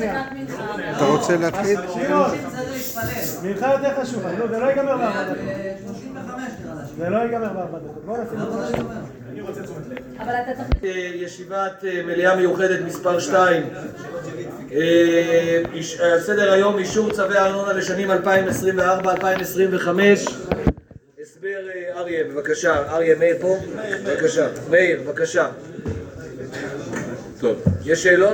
שנייה. אתה רוצה להתחיל? שמעון, מנחה יותר חשובה, זה לא ייגמר ב4 דקות. זה לא ייגמר ב4 דקות, בואו נשים את זה. אבל אתה צריך... ישיבת מליאה מיוחדת מספר 2. על סדר היום אישור צווי ארנונה לשנים 2024-2025. הסבר אריה, בבקשה. אריה, מאיר פה? בבקשה. מאיר, בבקשה. טוב, יש שאלות?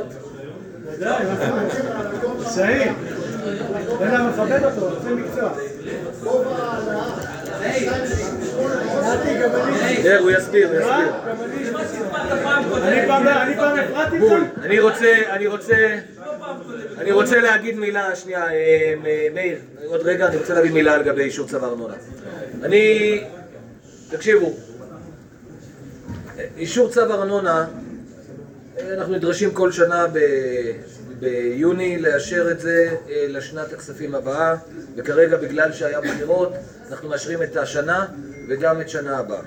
שהיא, אלא מכבד אותו, זה מקצוע. הוא יסביר. אני פעם הפרעתי כאן? אני רוצה להגיד מילה, שנייה, מאיר, עוד רגע אני רוצה להגיד מילה לגבי אישור צו ארנונה. תקשיבו, אישור צו ארנונה, אנחנו נדרשים כל שנה ביוני לאשר את זה לשנת הכספים הבאה, וכרגע בגלל שהיה בחירות אנחנו מאשרים את השנה וגם את שנה הבאה.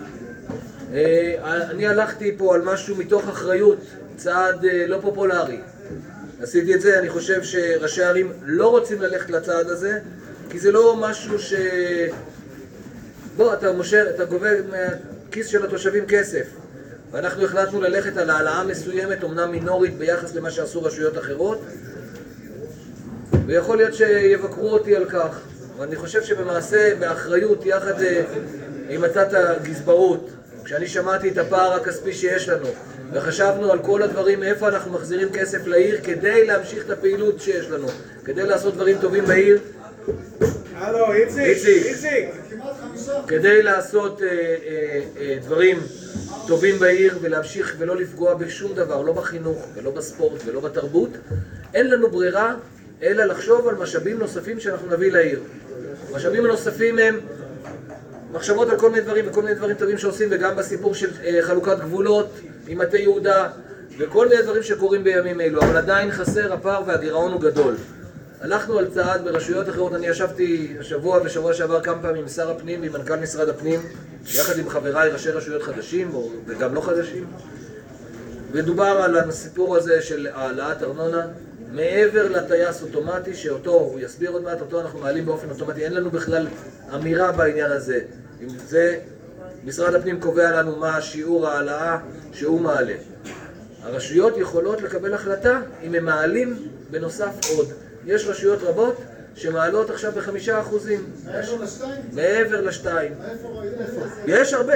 אני הלכתי פה על משהו מתוך אחריות, צעד לא פופולרי. עשיתי את זה, אני חושב שראשי הערים לא רוצים ללכת לצעד הזה, כי זה לא משהו ש... בוא, אתה גובה מהכיס של התושבים כסף. ואנחנו החלטנו ללכת על העלאה מסוימת, אמנם מינורית ביחס למה שעשו רשויות אחרות, ויכול להיות שיבקרו אותי על כך. ואני חושב שבמעשה, באחריות, יחד עם הצעת הגזברות, כשאני שמעתי את הפער הכספי שיש לנו, וחשבנו על כל הדברים, איפה אנחנו מחזירים כסף לעיר, כדי להמשיך את הפעילות שיש לנו, כדי לעשות דברים טובים בעיר. הלו, איציק. כדי לעשות דברים טובים בעיר ולהמשיך ולא לפגוע בשום דבר, לא בחינוך ולא בספורט ולא בתרבות, אין לנו ברירה אלא לחשוב על משאבים נוספים שאנחנו נביא לעיר. המשאבים הנוספים הם מחשבות על כל מיני דברים וכל מיני דברים טובים שעושים, וגם בסיפור של חלוקת גבולות עם מטה יהודה וכל מיני דברים שקורים בימים אלו, אבל עדיין חסר הפער והגירעון הוא גדול. הלכנו על צעד ברשויות אחרות, אני ישבתי השבוע ושבוע שעבר כמה פעמים עם שר הפנים ועם מנכ"ל משרד הפנים, יחד עם חבריי ראשי רשויות חדשים וגם לא חדשים, ודובר על הסיפור הזה של העלאת ארנונה מעבר לטייס אוטומטי, שאותו, הוא יסביר עוד מעט, אותו אנחנו מעלים באופן אוטומטי, אין לנו בכלל אמירה בעניין הזה. עם זה משרד הפנים קובע לנו מה שיעור העלאה שהוא מעלה. הרשויות יכולות לקבל החלטה אם הם מעלים בנוסף עוד. יש רשויות רבות שמעלות עכשיו ב5%. מעבר לשתיים. יש הרבה.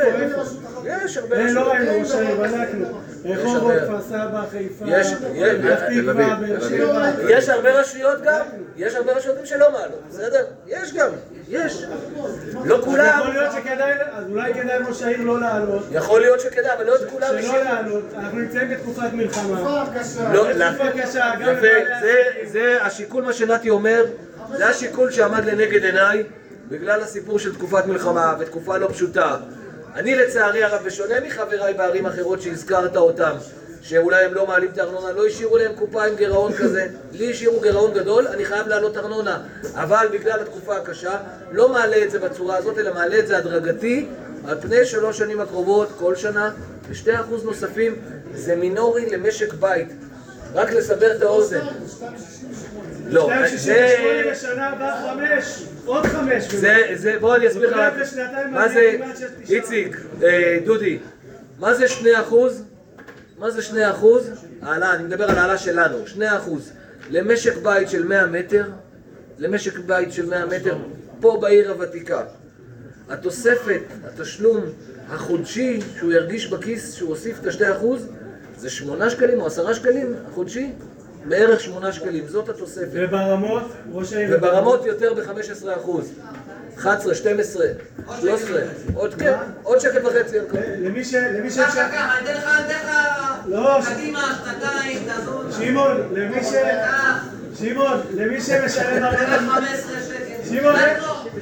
לא ראינו, בדקנו. רחובות, כפר סבא, חיפה, פתח תקווה, באר שבע. יש הרבה רשויות גם, יש הרבה רשויות שלא מעלות, בסדר? יש גם, לא כולם. יכול להיות שכדאי, אז אולי כדאי ראש העיר לא לעלות. יכול להיות שכדאי, אבל לא את כולם. שלא לעלות, אנחנו נמצאים בתקופת מלחמה. תקופה קשה. זה השיקול, מה שנתי אומר, זה השיקול שעמד לנגד עיניי, בגלל הסיפור של תקופת מלחמה ותקופה לא פשוטה. אני לצערי הרב, בשונה מחבריי בערים אחרות שהזכרת אותם, שאולי הם לא מעלים את הארנונה, לא השאירו להם קופה עם גירעון כזה, לי השאירו גירעון גדול, אני חייב לעלות ארנונה, אבל בגלל התקופה הקשה לא מעלה את זה בצורה הזאת, אלא מעלה את זה הדרגתי על פני 3 שנים הקרובות, כל שנה, ב2% נוספים. זה מינורי למשק בית, רק לסבר את האוזן. לא, 268 לשנה הבאה 5, עוד 5. בוא אני אסביר לך, מה זה, איציק, דודי, מה זה 2%? מה זה 2%? העלה, אני מדבר על העלה שלנו, 2% למשק בית של 100 מטר, למשק בית של 100 מטר, פה בעיר הוותיקה. התוספת, התשלום החודשי שהוא ירגיש בכיס, שהוא הוסיף את ה2%, זה 8 שקלים או 10 שקלים החודשי, בערך 8 שקלים, זאת התוספת. וברמות, ראש העיר? וברמות יותר ב15%. 11, 12, 13, עוד שקל וחצי. למי ש... אני אתן לך קדימה, שנתיים, תעזור. שמעון, למי שמשלם ארנונה... 15 שקל.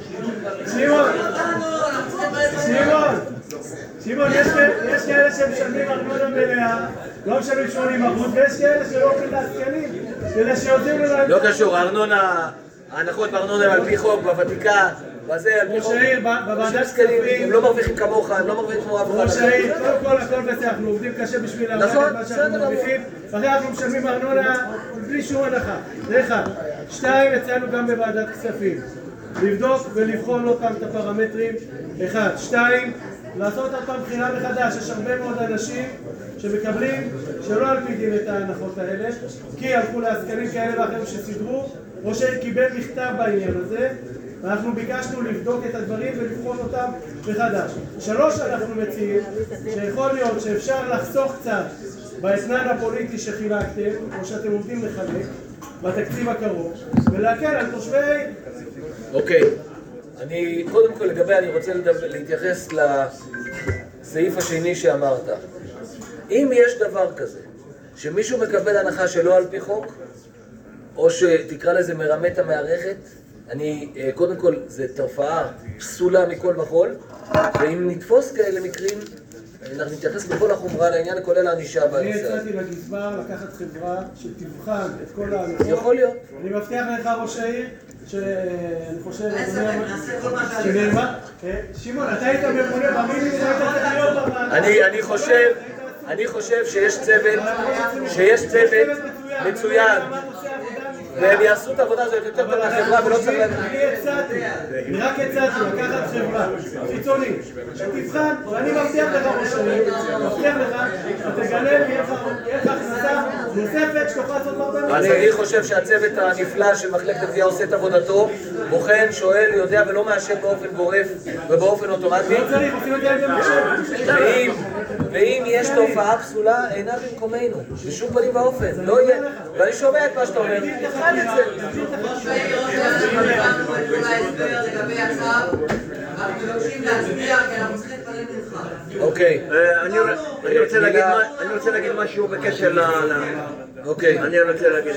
שמעון, יש כאלה שמשלמים ארנונה מלאה, לא משלמים 80%, ויש כאלה שלא הולכים לעסקנים, כדי שיודעים להם... לא קשור, הארנונה, ההנחות בארנונה על פי חוק, בוותיקה, מה זה על פי חוק? ראש העיר, בוועדת כספים... הם לא מרוויחים כמוך, הם לא מרוויחים כמו אף אחד. ראש העיר, קודם כל הכל בסדר, אנחנו עובדים קשה בשביל להרוויח את מה שאנחנו מרוויחים. אחרי אנחנו משלמים ארנונה בלי שום הנחה. זה אחד. 2, יצאנו גם בוועדת כספים. לבדוק ולבחון אותם את הפרמטרים. 1. 2, לעשות אותם בחינה מחדש. יש הרבה מאוד אנשים שמקבלים שלא על פי דין את ההנחות האלה, כי הלכו לעסקנים כאלה ואחרים שסידרו, ראש העיר קיבל מכתב בעניין הזה, ואנחנו ביקשנו לבדוק את הדברים ולבחון אותם מחדש. 3, אנחנו מציעים שיכול להיות שאפשר לחסוך קצת באתנן הפוליטי שחילקתם, או שאתם עומדים לחלק, בתקציב הקרוב, ולהקל על תושבי העיר. אוקיי. קודם כל אני רוצה להתייחס לסעיף השני שאמרת. אם יש דבר כזה, שמישהו מקבל הנחה שלא על פי חוק, או שתקרא לזה מרמת המערכת, קודם כל, זו תופעה פסולה מכל וכל, ואם נתפוס כאלה מקרים, אנחנו נתייחס בכל החומרה לעניין, כולל הענישה בנושא. אני הצעתי לגזבר לקחת חברה שתבחן את כל ההנחות. יכול להיות. אני מבטיח לך, ראש העיר, שאני חושב... נעשה כל מה שאתה... שמעון, אתה היית ממונה במינימום, היית צריך להיות בוועדה. אני חושב שיש צוות מצוין, והם יעשו את העבודה הזאת יותר טוב לחברה ולא צריך להם... אני רק הצעתי לקחת חברה חיצונית שתבחן, ואני מבטיח לך ראש העיר, מבטיח לך שתגלה לי איך הכנסה נוספת שתוכל לעשות הרבה. אז אני חושב שהצוות הנפלא של מחלקת הגבייה עושה את עבודתו, בוחן, שואל, יודע ולא מאשר באופן גורף ובאופן אוטומטי. לא צריך, עושים את זה במחשב. ואם יש תופעה פסולה, אינה במקומנו, בשום פנים ואופן, לא יהיה. ואני שומע את מה שאתה אומר, תבחן את זה. ראש העיר, הבנו את כל ההסבר לגבי הצו, אנחנו מבקשים להצביע כי אנחנו צריכים להתפלל מנחה. אוקיי. אני רוצה להגיד משהו בקשר אוקיי. אני רוצה להגיד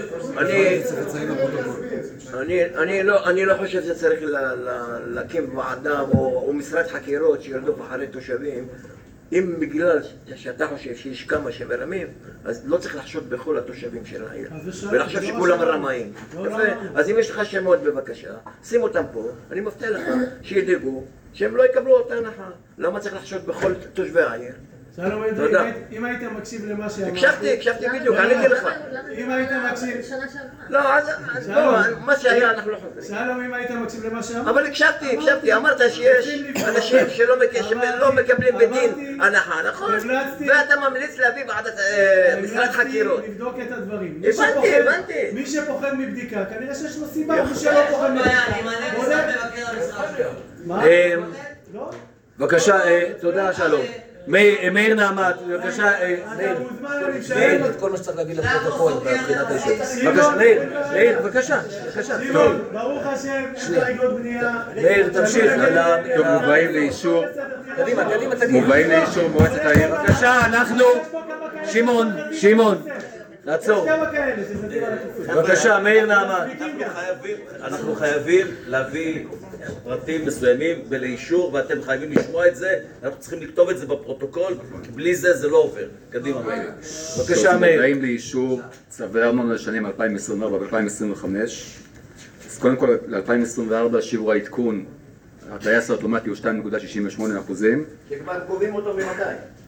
משהו. אני לא חושב שצריך להקים ועדה או משרד חקירות שירדוף אחרי תושבים. אם בגלל שאתה חושב שיש כמה שמרמים, אז לא צריך לחשוד בכל התושבים של העיר ולחשוב שכולם רמאים. אז אם יש לך שמות בבקשה, שים אותם פה, אני מבטיח לך שידאגו שהם לא יקבלו אותה הנחה. למה צריך לחשוד בכל תושבי העיר? שלום, אם היית מקשיב למה שאמרתי... הקשבתי בדיוק, עניתי לך. אם היית מקשיב... לא, אז מה שהיה אנחנו לא חוזרים. שלום, אם היית מקשיב למה שאמרתי... אבל הקשבתי, אמרת שיש אנשים שלא מקבלים בדין הנחה, נכון? ואתה ממליץ להביא ועדת משרד חקירות. לבדוק את הדברים. הבנתי. מי שפוחד מבדיקה, כנראה שיש לו סיבה, מי שלא פוחד מבדיקה. אני מעלה משרד מבקר המשרד שלו. מה? לא? בבקשה, תודה שלום. מאיר נעמת, בבקשה, מאיר, את כל מה שצריך להגיד לפרוטוקול מבחינת האישור. בבקשה, מאיר, בבקשה. שמעון, ברוך השם, הסתייגות בנייה. מאיר, תמשיך. טוב, מובאים לאישור. קדימה, תגיד. מובאים לאישור מועצת העיר. בבקשה, אנחנו... שמעון, לעצור. בבקשה, מאיר נעמת. אנחנו חייבים להביא פרטים מסוימים ולאישור, ואתם חייבים לשמוע את זה. אנחנו צריכים לכתוב את זה בפרוטוקול, כי בלי זה לא עובר. קדימה, מאיר. בבקשה, מאיר. מובאים לאישור צווי ארנונה לשנים 2024 ו-2025. אז קודם כל, ל-2024 שיעור העדכון, הטייס האוטומטי הוא 2.68%. שכבר קובעים אותו ממתי?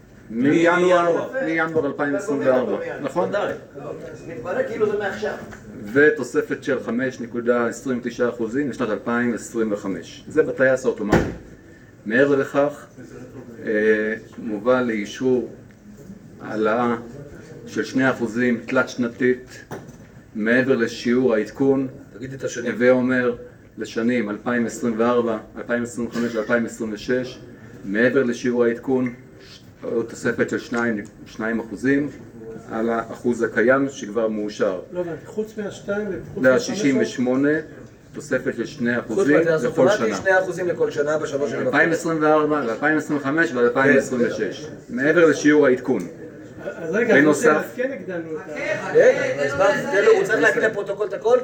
מינואר 2024, נכון? מתברר כאילו זה מעכשיו. ותוספת של 5.29% לשנת 2025. זה בטייס האוטומטי. מעבר לכך, מובא לאישור העלאה של 2% תלת שנתית מעבר לשיעור העדכון, ואומר לשנים 2024, 2025 ו-2026, מעבר לשיעור העדכון, תוספת של 2% על האחוז הקיים שכבר מאושר. לא, חוץ מה-2 ל-68, תוספת של 2% לכל שנה. 2% לכל שנה בשלוש שנים. 2024, ל-2025 ול-2026. מעבר לשיעור העדכון. אז רגע, אז כן הגדלנו את ה... הוא צריך להגיד לפרוטוקול את הכל?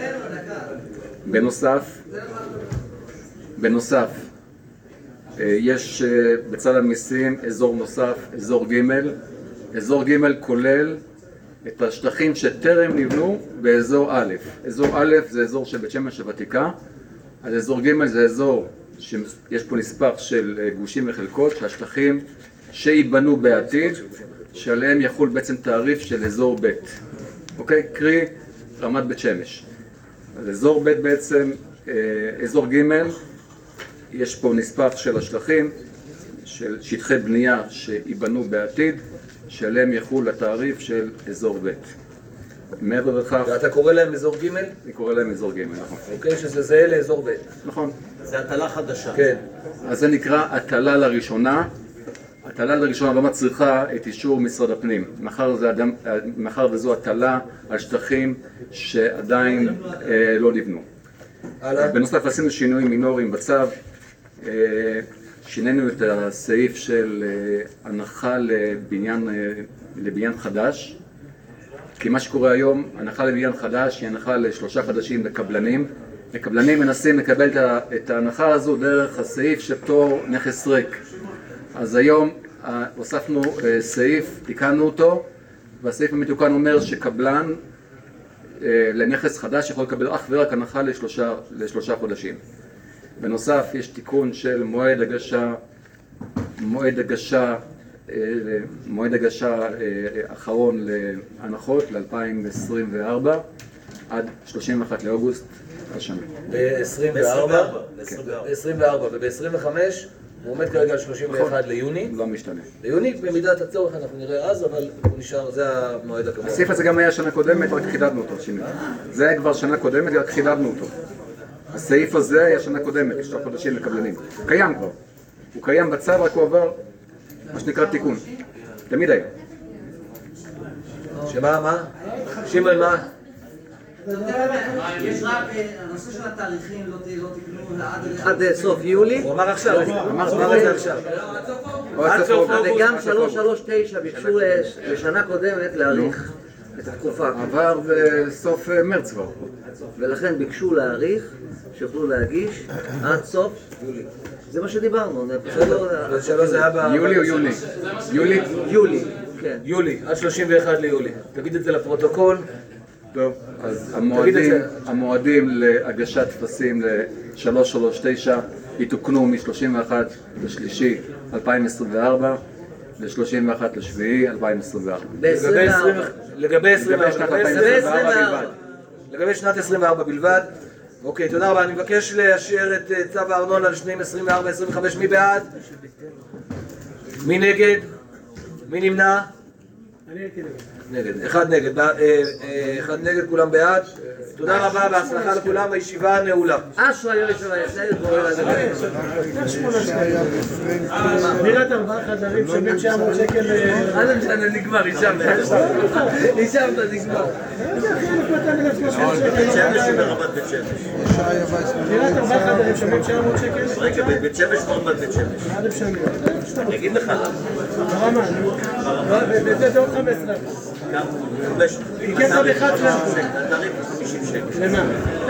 בנוסף, יש בצד המיסים אזור נוסף, אזור ג'. אזור ג' כולל את השטחים שטרם נבנו באזור א'. אזור א' זה אזור של בית שמש הוותיקה, אז אזור ג' זה אזור שיש פה נספח של גושים וחלקות, שהשטחים שיבנו בעתיד, שעליהם יחול בעצם תעריף של אזור ב', אוקיי? קרי רמת בית שמש. אז אזור ב' בעצם, אזור ג', יש פה נספח של השטחים, של שטחי בנייה שיבנו בעתיד, שעליהם יחול התעריף של אזור ב'. מעבר לכך... ואתה קורא להם אזור ג'? אני קורא להם אזור ג', נכון. אוקיי, שזה זהה לאזור ב'. נכון. זה הטלה חדשה. כן. אז זה נקרא הטלה לראשונה. הטלה לראשונה לא מצריכה את אישור משרד הפנים. מאחר וזו הטלה על שטחים שעדיין לא נבנו. בנוסף עשינו שינויים מינוריים בצו. שינינו את הסעיף של הנחה לבניין חדש. כי מה שקורה היום, הנחה לבניין חדש היא הנחה ל3 חדשים לקבלנים. הקבלנים מנסים לקבל את ההנחה הזו דרך הסעיף של פטור נכס ריק. אז היום הוספנו סעיף, תיקנו אותו, והסעיף המתוקן אומר שקבלן לנכס חדש יכול לקבל אך ורק הנחה ל3 חודשים. בנוסף יש תיקון של מועד הגשה אחרון להנחות ל-2024 עד 31 לאוגוסט השנה. ב-24 וב-25 הוא עומד כרגע על 31 ליוני. לא משתנה. ליוני, במידת הצורך אנחנו נראה אז, אבל הוא נשאר, זה המועד הקבוע. הסעיף הזה גם היה שנה קודמת, רק חידדנו אותו. זה היה כבר שנה קודמת, רק חידדנו אותו. הסעיף הזה היה שנה קודמת, 3 חודשים לקבלנים. הוא קיים כבר. הוא קיים בצו, רק הוא עבר מה שנקרא תיקון. תמיד היה. שמה, מה? שמעון, מה? יש רק, הנושא של התאריכים לא תקנו עד סוף יולי. הוא אמר עכשיו, אמר את זה עכשיו. עד סוף אוגוסט. וגם 339 ביקשו לשנה קודמת להאריך את התקופה. עבר בסוף מרץ כבר. ולכן ביקשו להאריך, שיוכלו להגיש עד סוף יולי. זה מה שדיברנו. שלא זה היה ב... יולי או יוני? יולי? יולי, כן. יולי, עד 31 ליולי. תגיד את זה לפרוטוקול. טוב, אז המועדים להגשת טפסים ל-339 יתוקנו מ-31 לשלישי 2024 ל-31 לשביעי 2024. לגבי שנת 2024 בלבד. לגבי שנת 24 בלבד. אוקיי, תודה רבה. אני מבקש לאשר את צו הארנונה לשנים 24-25. מי בעד? מי נגד? מי נמנע? אני הייתי נגד. אחד נגד, כולם בעד. תודה רבה, בהצלחה לכולם, הישיבה נעולה. אשרה יושב היסדת בורא דירת 4 חדרים שווים 900 שקל. עד משנה נגמר, נשארת נגמר. בית שמש היא ברמת בית שמש. דירת 4 חדרים שווים 900 שקל. רגע, בית שמש ברמת בית שמש. עד אפשרי. אני אגיד לך למה. ברמה. וזה דור 15. גם 5. כן, זה 11. התעריף 50 שקל. למה?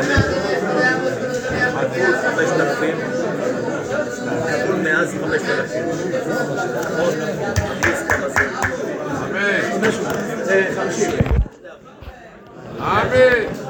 כפול 5,000. כפול מאז 5,000. נכון? כמה זה? 50. אמן.